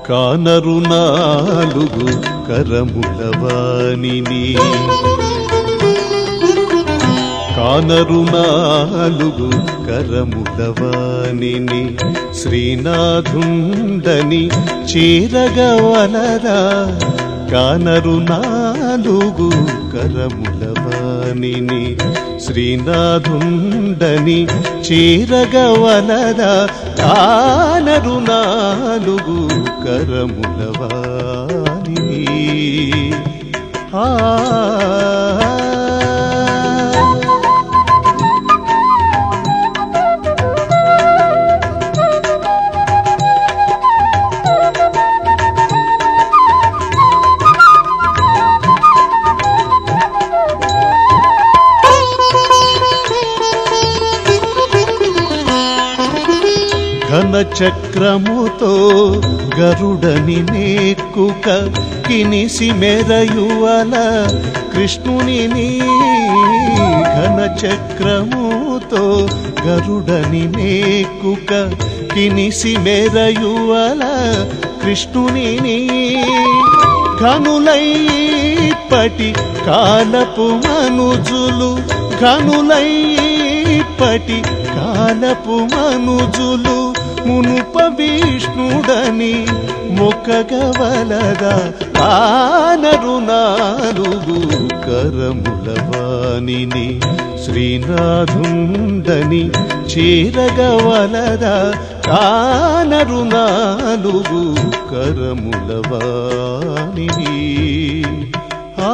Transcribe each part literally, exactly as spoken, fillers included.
కానరు నాలుగు కరములవానిని కానరు నాలుగు కరములవానిని శ్రీనాథుండని చేరగవలరా కానరు నాలుగు కరములవానిని శ్రీనాథుండని చేరగవలరా కానరు నాలుగు కరములవానిని ఆ ఘన చక్రముతో గరుడని నేక్కుక కినిసి మెరయువల కృష్ణుని ఘన చక్రముతో గరుడని నేక్కుక కినిసి మెరయువల కృష్ణుని ఘనులైపటి కాలపు మనుజులు ఘనులైపటి కాలపు మనుజులు మునుప విష్ణుడని మొక్కగవలదా కానరు నాలుగు కరములవానిని శ్రీనాథుండని చేరగవలదా కానరు నాలుగు కరములవానిని ఆ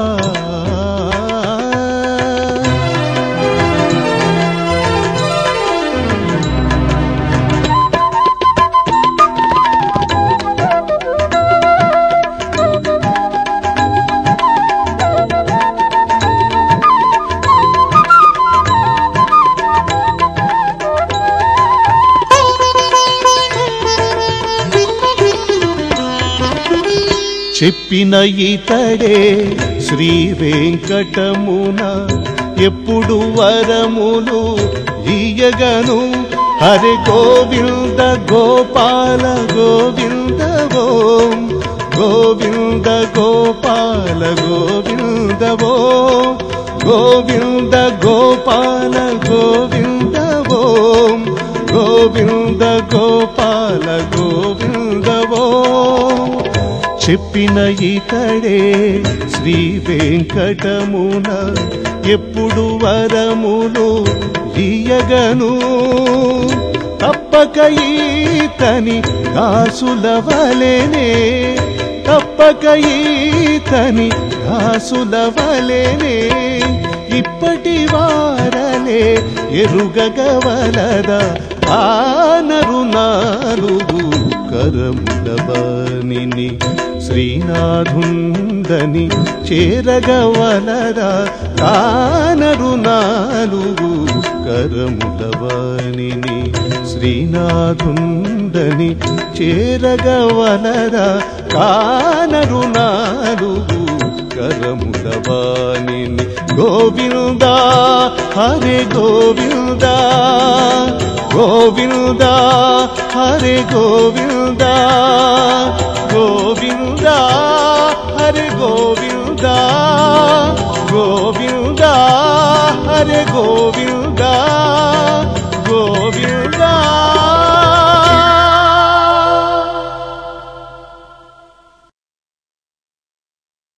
చెప్పిన ఇతడే శ్రీ వెంకటమున ఎప్పుడు వరములు ఇయ్యగను హరి గోవింద గోపాల గోవింద ఓం గోవింద గోపాల గోవింద ఓం గోవింద గోపాల గోవింద ఓం గోవింద గోపాల గోవింద ఓం చెప్పిన ఇతడే శ్రీ వెంకటమున ఎప్పుడు వరములు ఇయ్యగను తప్పక ఈతని దాసుల వలెనే తప్పక ఈతని దాసుల వలెనే ఇప్పటి వారలే ఎరుగగవలదా కానరు నాలుగు కరములవానిని శ్రీనాథుండని చేరగవలరా కానరు నాలుగు కరములవానిని శ్రీనాథుండని చేరగవలరా కానరు నాలుగు కరములవానిని గోవింద హరే గోవింద గోవింద హరే గోవింద గోవింద హరే గోవింద గోవింద హరే గోవింద గోవింద